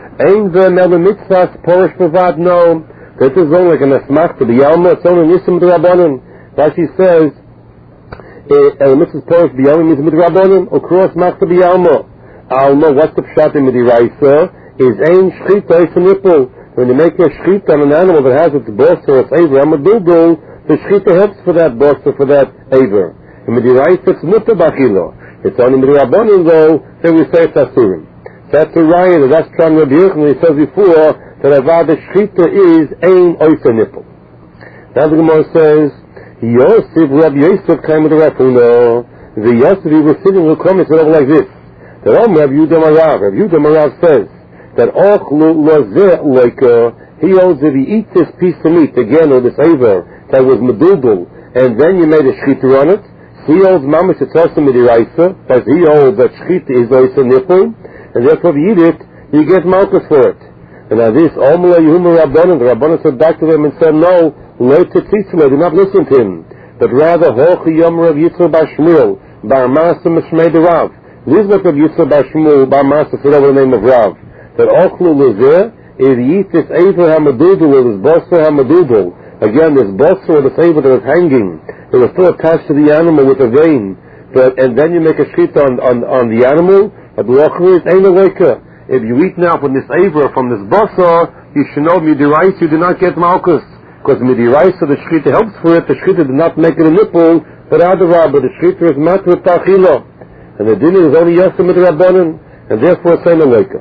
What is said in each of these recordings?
Ein Zem El Mitzvahs Porish Bavad, no. This is only like an Asmach to the Yalma, it's only Nisim D'Rabbanan. Rashi says, El Mitzvahs Porish B'Yalma means Midrabbanan, or Cross Mach to B'Yalma. Alma, what's the Pshat in Midiraisa? Is Ein Shchita, it's a nipple. When you make a Shchita on an animal that has its boss or its aver, Amadudul, the Shchita helps for that boss or for that aver. In Midiraisa, it's Mutabachilo. It's only Midrabbanan though, then we say it's Asurim. That's a riot, that's Tran Rabbi Yochanan, he says before, that Avad Shchita is Ein Oisa nipple. Now the Gemara says, Yosef, Rabbi Yosef came with the Rafuna. The Yosef, he was sitting in the comments over like this. That Rabbi Yehuda Marav says, that Ochlu Lozeh Loika, he holds if he eats this piece of meat, again, or this aver, that was Medudul, and then you made a Shchita on it, he holds Mamash, it's also Midiraisa, as he holds that Shchita is Oisa nipple, and therefore if you eat it, you get Malchus for it. And now this, Omla Yehuma Rabbanan, the Rabbanan said back to them and said, no, Lo Tetzitzle, do not listen to him, but rather, Hochi Yom Rav Yitzchak Bar Shmuel, Bar Masa Mishmei de Rav. This is what Rav Yitzchak Bar Shmuel, Bar Masa said over the name of Rav, that Ochlu Lezeh, if you eat this Ever HaMedudul, or this Bosser HaMedudul, again, this Bosser, or this Ever that was hanging, it was still attached to the animal with a vein, and then you make a shchita on the animal, but the Ochlu is Ein Aleika. If you eat now from this Ever, from this Bosser, you should know Midiraisa, you do not get Malchus. Because Midiraisa, the shchita helps for it, the shchita did not make it a nipple, but Adarabah, the shchita is Matrat Tachila. And the dinner is only Yosef Midrabbanan, and therefore it's Ein Aleika.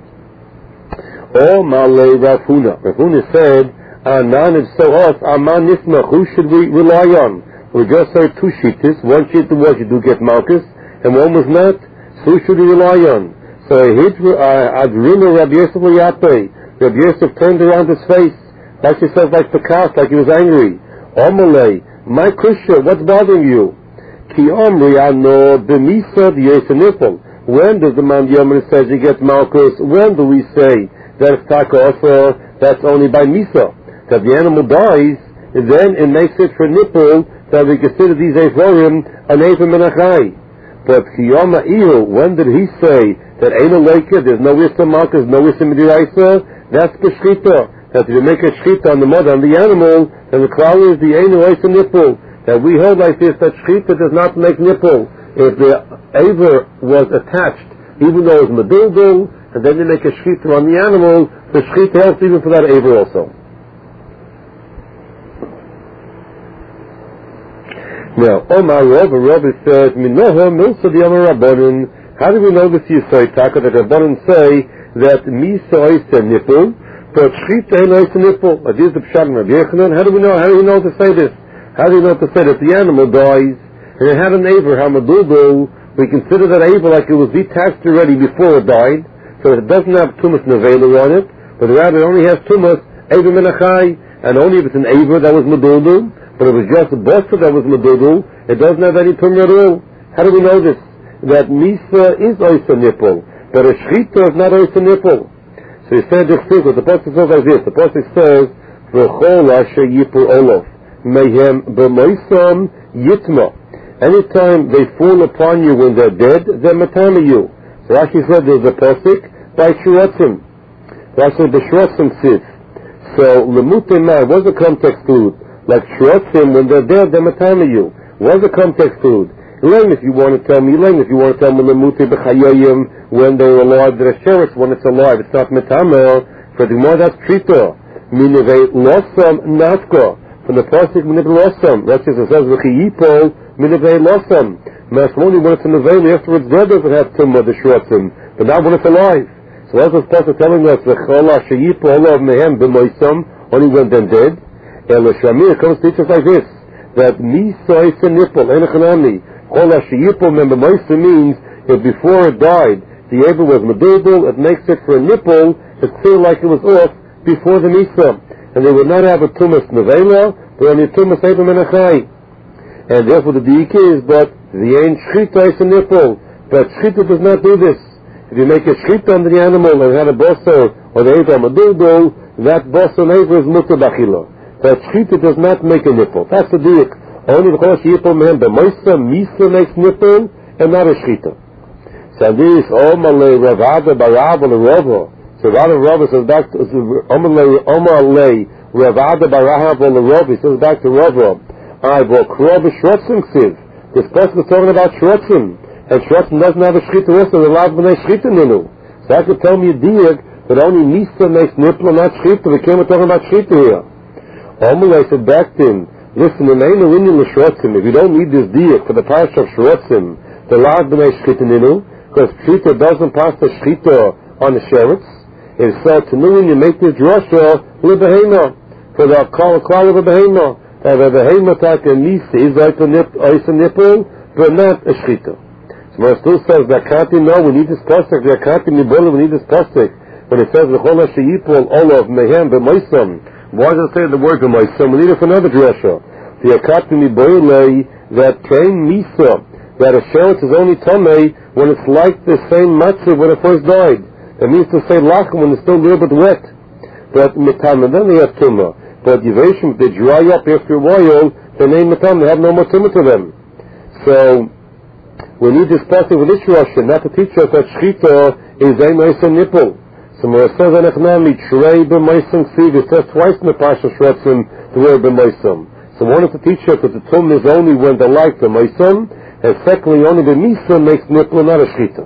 Oh, Malay Rafuna. Rafuna said, Anan, if so us, Aman Nismach, who should we rely on? We just heard two shittas. One shitta was you do get Malchus, and one was not. So who should we rely on? So Adrina Rabbi Yosef Liyape. Rabbi Yosef turned around his face, like he says, like Pekas, like he was angry. Omalei, my Kusha, what's bothering you? Ki Omri Ano B'Misa D'Yosef Nipple. When does the man Yomer says he gets Malchus? When do we say that it's Taka also, that's only by Misa? That the animal dies, then it makes it for nipple, that we consider these Evorim an Eivim Menachai. But Kiyama Iyu, when did he say that Ein Aleika, there's no Issa Malchus, no Issa Midiraisa? That's the Shchita. That if you make a Shchita on the mother, on the animal, then the Klal is the Ein Aleika nipple. That we hold like this, that Shchita does not make nipple. If the Aver was attached, even though it was Medudul, and then you make a Shchita on the animal, the Shchita helps even for that Aver also. Now, Omar Rabbi says, Minoha Milsa the Amar Rabbanan. How do we know this Yisai Taka that Rabbanan say that Misa Oisa nipple, but Shchita Ein Oisa nipple? This is the Pshat of Rabbi Yochanan. How do we know to say this? How do we know to say that the animal dies and it had an Aver Hamadudul? We consider that Aver like it was detached already before it died, so it doesn't have Tumas Nevela on it, but rather it only has Tumas Aver Menachai, and only if it's an Aver that was Medudul. But it was just a Bosa that was Medudul, it doesn't have any Tumya at all. How do we know this? That Misa is Oisa nipple, but a Shchita is not Oisa nipple. So he said this thing, the Pasuk says like this, the Pasuk says, V'chol asher yipur olof, mehem b'moisam yitma. Anytime they fall upon you when they're dead, they're matama you. So Rashi said there's a Pasuk by Shuratzim. Rashi said b'shuratzim sif. So, Lemute ma, what's the context food? Like Shrotzim, when they're dead, they're matama you. What's the context food? Learn if you want to tell me, if you want to tell me Lemute b'chayayim, when they're alive, they're sheretz, when it's alive, it's not matama. For the more that's trita. Minivei losam naska. From the Pasuk, minivei losam. That's just it says, v'chiyipo, minivei losam. Mas only when it's in the veil, after it's dead, does it have tumma, the Shrotzim. But not when it's alive. So that's what Pasuk telling us, v'chol asheyipo olav mehem b'moisam, only when they're dead. El Shamir comes to teach us like this, that Misa is a nipple, Enochanami. Chol HaSheyipol Membemoisa means if before it died, the Eber was Medudul, it makes it for a nipple, it's clear like it was off before the Misa. And they would not have a Tumas Nevela, but only a Tumas Eber Menachai. And therefore the Diik is, but the Ein Shchita is a nipple. But Shchita does not do this. If you make a Shchita on the animal and had a Boser, or the Eber Medudul, that Boser and Eber is Mutabachila. That Shchita does not make a nipple. That's the diuk. Only the Chosh Yipol Mehem B'Moisa Misa makes nipple and not a Shchita. So this Omalei Ravada Barav L'Rovo. So Rav says back to Omar Lei, Rav Ada Barahav or Rav, he says back to Rav. I will Krov Shrotzim Ksiv. This person is talking about Shrotzim. And Shrotzim doesn't have a Shchita also, the Lav B'nai Shchita Ninu. So that could tell me a diak that only Misa makes Nipla, not Shchita. We came talking about Shchita here. Omar Lei said back to him, listen, in Ein Alinian L'Shrotzim, if you don't need this diak for the Parsha of Shrotzim, the Lav B'nai Shchita Ninu, because Shchita doesn't pass the Shchita on the Sheretz, if so, to know when you make this drasha, L'Behema, for the Kal of a Behema, that a Behema tak a Misa is like a nipple, but not a Shchita. So when it still says, Zakati, no, we need this pasuk, Zakati Mibula, we need this pasuk. When it says, L'chol HaSheyipol, Olav, Mehem, B'moisam, why does it say the word B'moisam? We need it for another drasha. The Zakati Mibula, that came Misa, that a sheretz is only Tomei when it's like the same matzah when it first died. It means to say lachem when it's still a little bit wet. But mitam, and then they have tumah. But yivashim, they dry up after a while, they name mitam, they have no more tumah to them. So, we need this passage with this Russia, not to teach us that shchita is a meisim nipple. So when it says anechnami, trei b'meisim ksiv, it says twice in the Pasha Shrotzim, the word b'meisim. So we wanted to teach us that the tumah is only when they like the meisim, and secondly, only the misa makes nipple, not a shchita.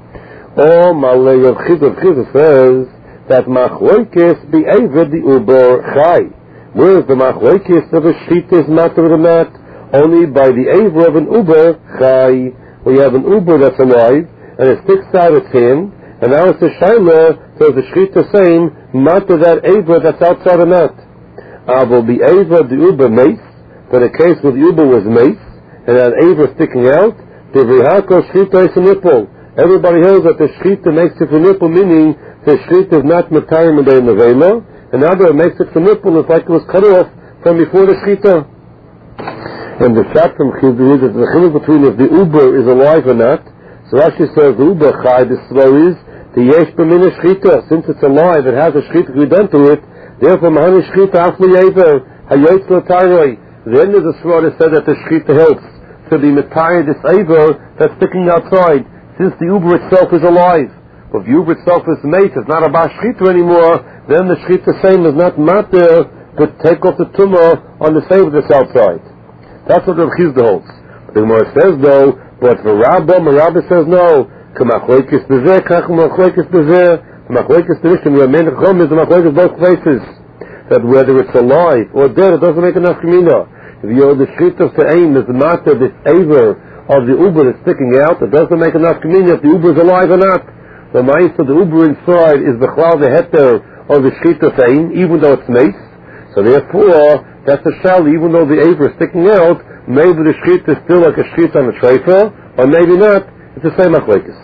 Oh, Malay of Chizah says that Machloikis be Eved the Uber Chai. Whereas the Machloikis of a Shchita is matter of that only by the Ever of an Uber Chai. We have an Uber that's alive, and it sticks out its hand, and now it's a Shaila, so the Shchita saying, matter that Ever that's outside of that. Will be Ever the Uber Mace, for the case where the Uber was Mace, and that Ever sticking out, the Vrihako Shchita is a nipple. Everybody knows that the shchita makes it for nipple, meaning the shchita is not matayim in the nevela, and now that it makes it for nipple, it's like it was cut off from before the shchita. And the shot from Chizah is that the chiluk between if the uber is alive or not. So Rashi says the uber chai, the slow is the yesh b'mina shchita. Since it's alive, it has a shchita to be done to it. Therefore, mahani shchita afli yever hayotz l'taroi. The end of the sword is said that the shchita helps to be matayim this aver that's sticking outside. Since the Uber itself is alive. But if the Uber itself is mate, it's not about Shchita anymore, then the Shchita same is not matter, but take off the tumor on the same that's outside. That's what the Chizah holds. But the Gemara says though, but for Rabbah says no. K'machloikis b'zeh, kach k'machloikis b'zeh. K'machloikis b'zeh, the main chum is the machloikis both places. That whether it's alive or dead, it doesn't make enough kamina. If you're the Shchita to aim is the matter, this aver, of the Uber that's sticking out, it doesn't make enough communion if the Uber is alive or not. The mice of the Uber inside is the cloud, the heter of the shchita saying, even though it's mace. So therefore, that's a shell, even though the Aver is sticking out, maybe the shchita is still like a shchita on a treifa, or maybe not. It's the same machlekes.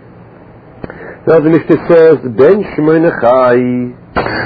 Now the Mishnah says, Ben Shemona Chai.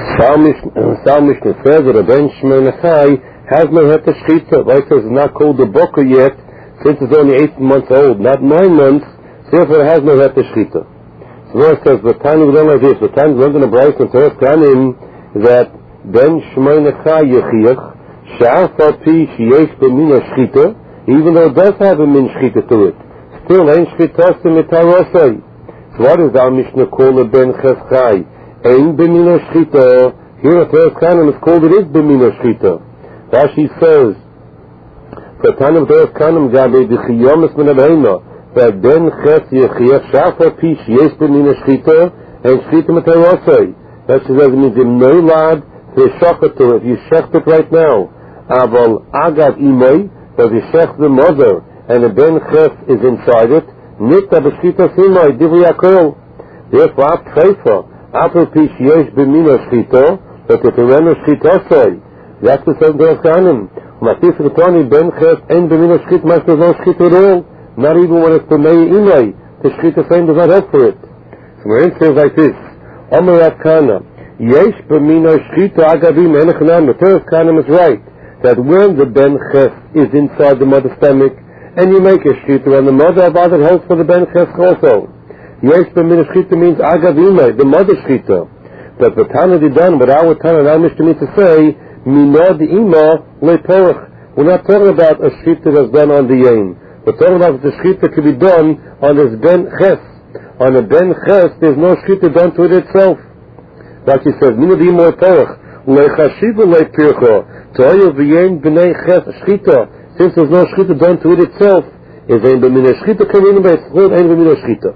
Sal Mishnah says that a Ben Shemona Chai has no heter shchita. Like it's not called the boka yet, since it's only 18 months old, not 9 months, therefore it has no heter shchita. So it says, the time we learn like this, the time we learned in the Bryce and Teres Kanim, that Ben Shemona Chai Yechiach, Sha'afar Pi Sheyesh B'mina Shchita, even though it does have a min shchita to it, still ain't shchita mitarosai. So what is our Mishnah called a Ben Ches Chai? Ain't B'mina Shchita. Here at Teres Kanim it's called it is B'mina Shchita. Rashi says, for Tanav Teres Kanim Gabe D'chiyomis Min Abheima, that Ben Ches Yechiach Sha'afar Pi Sheyesh B'mina Shchita, and Shchita mitarosai. That says it means in no lad to shochet to it. You shecht it right now. Aval agav imay, but you shecht the mother, and the ben ches is inside it. Nita b'shchita simay divri akol. Therefore, ap treifa, apel pi sheyesh b'mina shchita, but if you run a shchita say, that's the same Teres Kanim. Matis Ritoni ben ches and b'mina shchita, mas there's no shchita at all. Not even when it's b'mei imay. The shchita same does not help for it. So Marin says like this. Omerat Kana, Yesh b'mina shchita agavim enechanam. The Teres Kanim is right that when the ben ches is inside the mother's stomach and you make a shchita and the mother of other helps for the ben ches also. Yesh b'mina shchita means agavim, the mother shchita. But the Tana Didan, what our Tana now Mishnah means to say, Mina d'ima le'porach. We're not talking about a shchita that's done on the yain. We're talking about the shchita can be done on this ben ches. On a ben ches, there's no shchita done to it itself. Like he says, Mina Dimo Torach, Lechashiva Lepircho, Toyo V'yen B'nei Ches Shchita, since there's no Shchita done to it itself, is Ein B'mina Shchita Karin B'Yitzchot, Ein B'mina Shchita.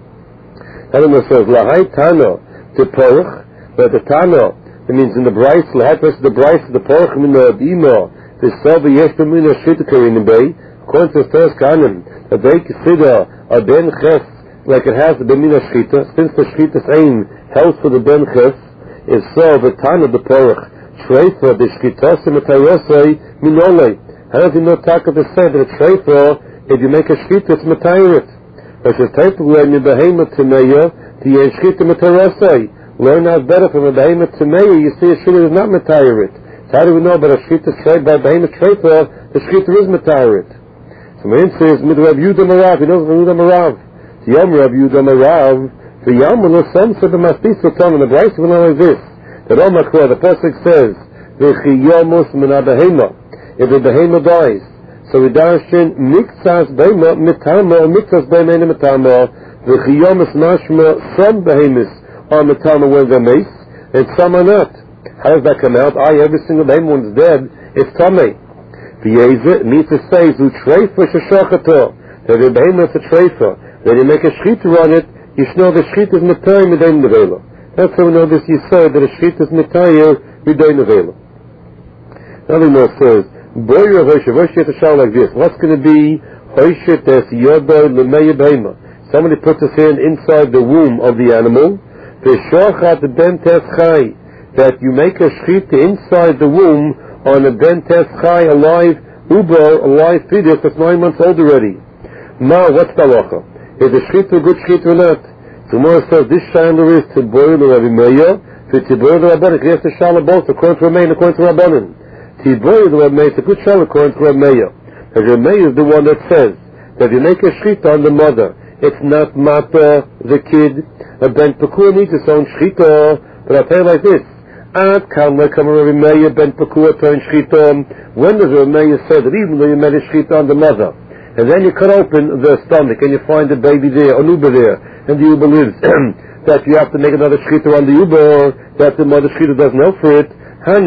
Adam says, Lahai Tano, to Porach, but the Tano, it means in the Bryce, Lahai versus the Bryce, the Porach Mina Dimo, the Sova Yesh B'mina Shchita Karin B'Yi, according to the first canon, that they consider a Ben Ches like it has the B'mina Shchita, since the Shchita's aim helps for the Ben Ches, is so the time of the Porach, Shreifa, the Shchitose Matayosei, Minole. How does he know Taka to say that a Shreifa, if you make a Shchita, it's Matayirit? But it's typically in the Behema Timeya, the Yen Shchita Matayosei. Learn out better from a Behema Timeya, you see a Shchita is not Matayirit. So how do we know about a Shchita Shreifa by Behema Shreifa, the Shchita is Matayirit? So my answer is, Mid Rav Yudah Marav, he knows Rav Yudah Marav. Yom Rav Yudah Marav, the Yom will some sort of Mastis will tell him, the Bryce will know like this, that Om HaKor, the Pasuk says, V'chiyomus min ha-behema, if the behema dies, so we darshan miktzas behema mitama, or miktzas behema in mitama, v'chiyomus mashma, some behemis are mitama when they're mace, and some are not. How does that come out? Every single behema one's dead, it's tamei. V'yeze means to say, zu treifa sheshachato, that the behema is a treifa, that you make a shchita on it, you should know the shchita is mitayir midayin nevela. That's how we know this yisod, that a shchita is mitayir midayin nevela. Now the Gemara says, boyer hoyshe, hoyshe to shout like this. What's going to be hoyshe tes yodo lemeya behema? Somebody puts his hand inside the womb of the animal. V'shochat ben tes chai, that you make a shchita inside the womb on a ben tes chai, a live uber, a live fetus that's 9 months old already. Now, what's the halacha? Is the shchita a good shchita or not? So Gemara says this shaila is to boil the Rabbi Meir, to boil the Rabbanan. He has to shaila both according to Rabbi Meir and according to Rabbanan. To boil the Rabbi Meir, it's a good shaila according to Rabbi Meir. And Rabbi Meir is the one that says that you make a shchita on the mother, it's not mata the kid. A ben pekur needs its own shchita. But I'll tell you like this: Ad kalma kama Rabbi Meir ben pekur turn shchita. When does Rabbi Meir say that even though you made a shchita on the mother, and then you cut open the stomach and you find the baby there, an uber there, and the uber lives, that you have to make another shchita on the uber, that the mother shchita doesn't help for it.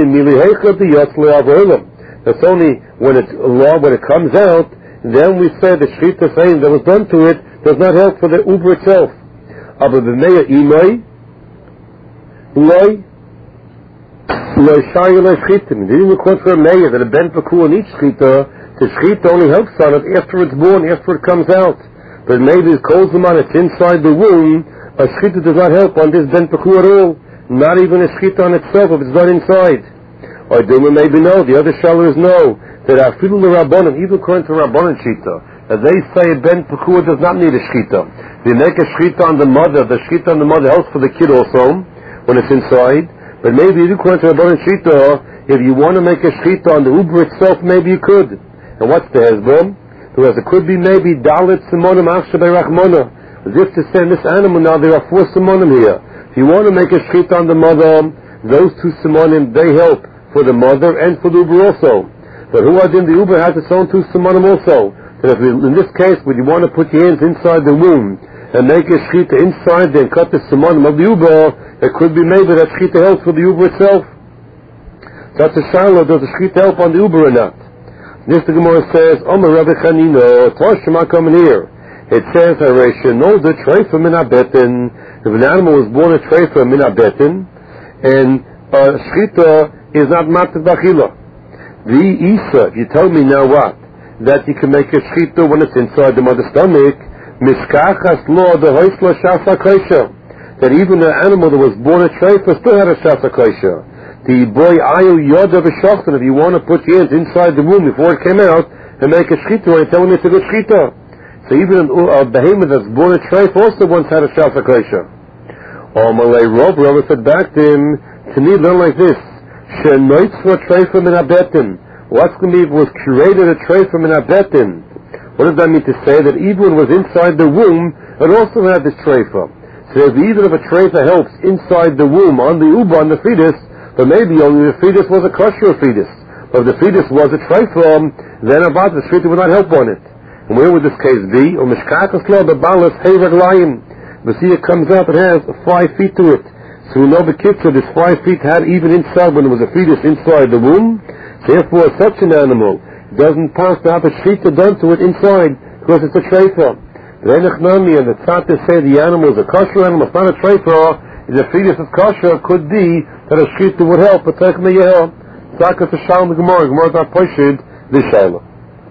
That's only when it comes out, then we say the shchita saying that was done to it does not help for the uber itself. Aber b'meya imay, loy shayu loy shchitim. It didn't record for a meya that a ben pekur needs shchita. The shchita only helps on it after it's born, after it comes out. But maybe it calls them on it's inside the womb. A shchita does not help on this ben pekur at all. Not even a shchita on itself if it's done inside. Or do we maybe know? The other shalers know that afilu l'rabbanan, even according to Rabbanan shita, that they say a ben pekur does not need a shchita. They make a shchita on the mother. The shchita on the mother helps for the kid also when it's inside. But maybe even according to Rabbanan shita, if you want to make a shchita on the uber itself, maybe you could. And what's the hezbollah? Because it could be maybe dalit simonim achsha be'rachmona. As if to say in this animal now there are 4 simonim here. If you want to make a shchita on the mother, those 2 simonim, they help for the mother and for the uber also. But who in the uber has its own 2 simonim also. That if in this case, when you want to put your hands inside the womb and make a shchita inside there and cut the simonim of the uber, it could be maybe that shchita helps for the uber itself. That's a shaila, does the shchita help on the uber or not? This the Gemara says, Omer Rabbi Chanina, Toshima coming here. It says, Haresha, no, the treifa min ha-betin. If an animal was born a treifa min ha-betin, and shchita is not matat b'achila. The Isa, you tell me now what? That you can make a shchita when it's inside the mother's stomach, mishkachas lo the hoisla shasa kosher. That even an animal that was born a treifa still had a shasa kosher. The boy ayu yoda v'shachtan, if you want to put your hands inside the womb before it came out and make a shchita, and tell me it's a good shchita. So even a behemoth that's born a treif also once had a shasa kosher. Malay Rav said back to him, to me learn like this: Shenoitz for treifa min habetin. What's going to be if it was created a treifa min habetin? What does that mean to say? That even when it was inside the womb, it also had this treifa. So even if a treifa helps inside the womb on the uba, on the fetus, but maybe only the fetus was a kosher fetus. But if the fetus was a treifa, then about the shchita would not help on it. And where would this case be? But see, it comes out, it has 5 feet to it. So we know the kitzur, this 5 feet had even inside, when it was a fetus inside the womb. Therefore, such an animal doesn't pass to have a shechita done to it inside, because it's a treifa. And the tzad say the animal is a kosher animal, it's not a treifa. If the fetus is kosher, it could be that a shechita would help, but take me help. Zakat the Shalom Gemara is not poshid this Shaila.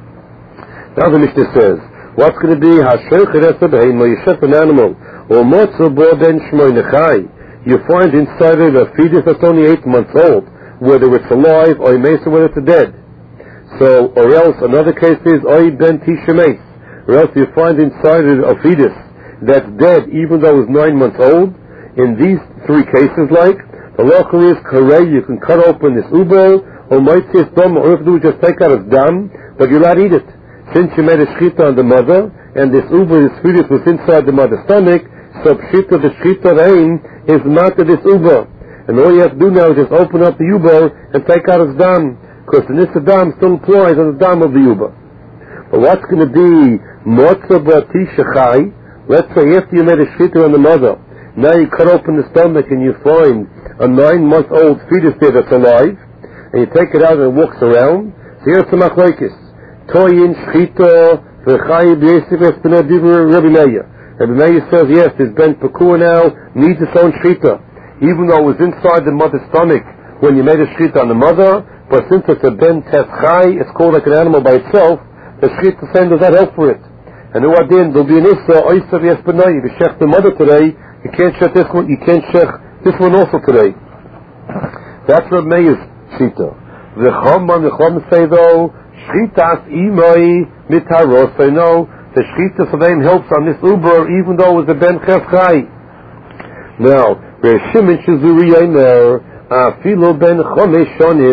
Now the Mishnah says, what's going to be hashechet esabhein, when you shep an animal, or motzu bo ben shmoy nechai, you find inside it a fetus that's only 8 months old, whether it's alive or whether it's dead. So, or else another case is oy ben tishemes, or else you find inside it a fetus that's dead even though it's 9 months old. In these 3 cases, like the local is karei, you can cut open this uber, or might say dom, or if you do just take out its dam, but you're not eat it. Since you made a shechita on the mother, and this uber, this fetus was inside the mother's stomach, so pshita the shechita rein is mata this uber. And all you have to do now is just open up the uber and take out its dam, because the nissa dam still applies on the dam of the uber. But what's going to be motza b'tisha chai? Let's say after you made a shechita on the mother, now you cut open the stomach and you find a 9-month-old fetus there that's alive, and you take it out and it walks around. So here's the machlokes. Toyin shechita v'chai b'yesif espinah divur Rabbi Meir. Rabbi Meir says, yes, this ben pekua now needs its own shechita, even though it was inside the mother's stomach when you made a shechita on the mother, but since it's a ben tes chai, it's called like an animal by itself, the shechita saying does not help for it. And who adin, there'll be an issa, oisav yespinah, you shech the mother today, you can't shech this one, you can't shech this one also today. That's Rabbi Meir's shechita. The Chum say though, shechitas imoi mitaros, I know, the shechita for them helps on this uber, even though it was a ben ches chai. Now, Shimon Shizuri Yomer, Afilo ben Chomesh Shonim.